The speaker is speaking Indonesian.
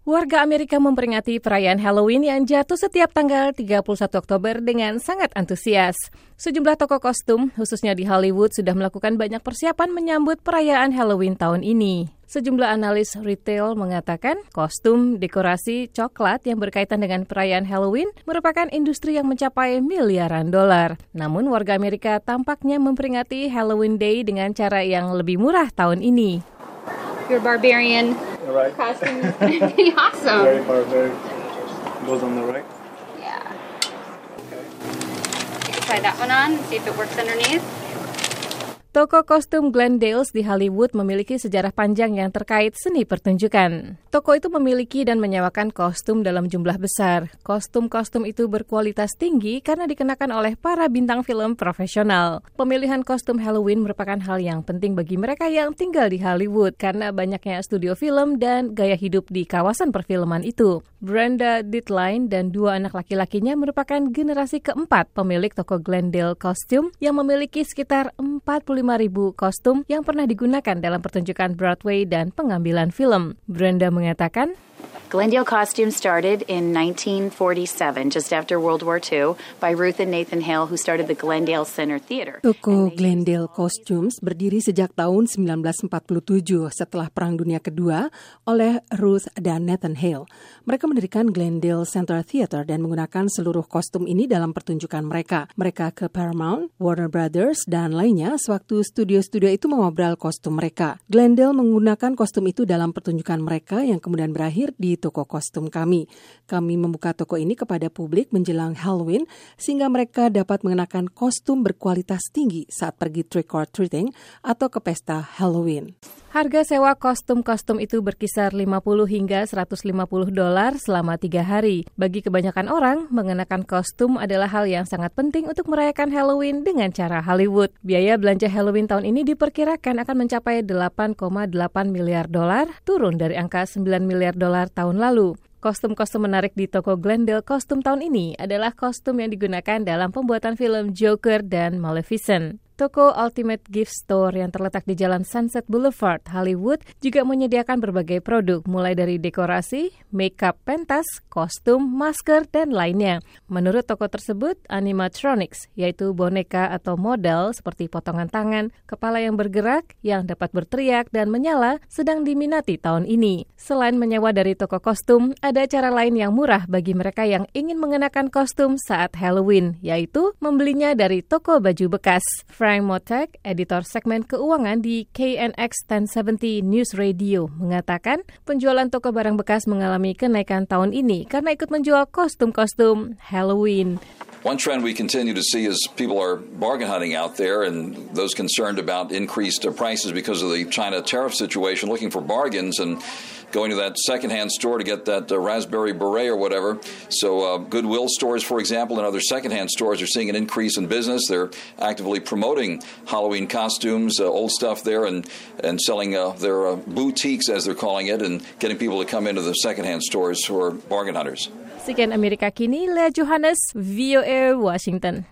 Warga Amerika memperingati perayaan Halloween yang jatuh setiap tanggal 31 Oktober dengan sangat antusias. Sejumlah toko kostum, khususnya di Hollywood, sudah melakukan banyak persiapan menyambut perayaan Halloween tahun ini. Sejumlah analis retail mengatakan kostum dekorasi coklat yang berkaitan dengan perayaan Halloween merupakan industri yang mencapai miliaran dolar. Namun warga Amerika tampaknya memperingati Halloween Day dengan cara yang lebih murah tahun ini. Your barbarian costume is going to be awesome. Very barbaric. Goes on the right. Yeah. You can try that one on, see if it works underneath. Toko kostum Glendale's di Hollywood memiliki sejarah panjang yang terkait seni pertunjukan. Toko itu memiliki dan menyewakan kostum dalam jumlah besar. Kostum-kostum itu berkualitas tinggi karena dikenakan oleh para bintang film profesional. Pemilihan kostum Halloween merupakan hal yang penting bagi mereka yang tinggal di Hollywood karena banyaknya studio film dan gaya hidup di kawasan perfilman itu. Brenda Ditline dan dua anak laki-lakinya merupakan generasi keempat pemilik toko Glendale Costume yang memiliki sekitar 45.000 kostum yang pernah digunakan dalam pertunjukan Broadway dan pengambilan film. Brenda mengatakan, Glendale Costume started in 1947, just after World War II, by Ruth and Nathan Hale, who started the Glendale Center Theater. Toko Glendale Costumes berdiri sejak tahun 1947 setelah Perang Dunia Kedua oleh Ruth dan Nathan Hale. Mereka mendirikan Glendale Center Theater dan menggunakan seluruh kostum ini dalam pertunjukan mereka. Mereka ke Paramount, Warner Brothers, dan lainnya sewaktu studio-studio itu memobral kostum mereka. Glendale menggunakan kostum itu dalam pertunjukan mereka yang kemudian berakhir di toko kostum kami. Kami membuka toko ini kepada publik menjelang Halloween sehingga mereka dapat mengenakan kostum berkualitas tinggi saat pergi trick or treating atau ke pesta Halloween. Harga sewa kostum-kostum itu berkisar $50 hingga $150 selama 3 hari. Bagi kebanyakan orang, mengenakan kostum adalah hal yang sangat penting untuk merayakan Halloween dengan cara Hollywood. Biaya belanja Halloween tahun ini diperkirakan akan mencapai $8,8 miliar, turun dari angka $9 miliar tahun lalu. Kostum-kostum menarik di toko Glendale Kostum tahun ini adalah kostum yang digunakan dalam pembuatan film Joker dan Maleficent. Toko Ultimate Gift Store yang terletak di Jalan Sunset Boulevard, Hollywood, juga menyediakan berbagai produk, mulai dari dekorasi, makeup pentas, kostum, masker, dan lainnya. Menurut toko tersebut, animatronics, yaitu boneka atau model seperti potongan tangan, kepala yang bergerak, yang dapat berteriak dan menyala, sedang diminati tahun ini. Selain menyewa dari toko kostum, ada cara lain yang murah bagi mereka yang ingin mengenakan kostum saat Halloween, yaitu membelinya dari toko baju bekas. Frank Motek, editor segmen keuangan di KNX 1070 News Radio, mengatakan penjualan toko barang bekas mengalami kenaikan tahun ini karena ikut menjual kostum-kostum Halloween. One trend we continue to see is people are bargain hunting out there, and those concerned about increased prices because of the China tariff situation looking for bargains and going to that secondhand store to get that raspberry beret or whatever. So Goodwill stores, for example, and other secondhand stores are seeing an increase in business. They're actively promoting Halloween costumes, old stuff there, and selling their boutiques, as they're calling it, and getting people to come into the secondhand stores who are bargain hunters. Sekian Amerika Kini, Lea Johannes, VOA Washington.